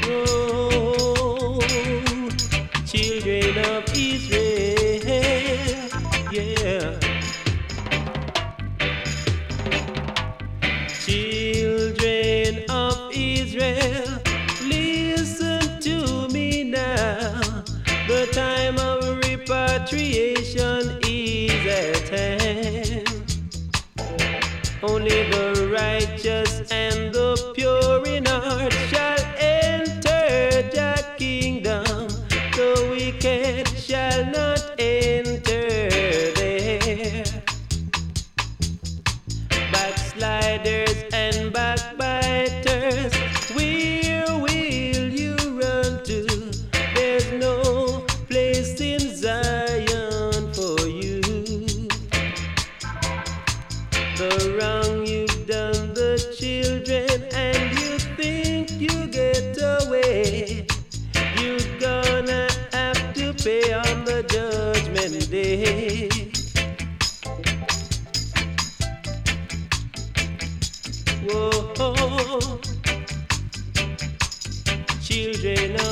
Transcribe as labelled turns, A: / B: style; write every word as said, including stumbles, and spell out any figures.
A: Oh, children of Israel, yeah. Children of Israel, listen to me now. The time of repatriation is at hand. Only the righteous and the pure in heart shall enter the kingdom. The wicked shall not enter there. Backsliders and backbiters, where will you run to? There's no place in Zion for you. The wrong you've done the children, and you think you get away. You're gonna have to pay on the judgment day. Whoa, children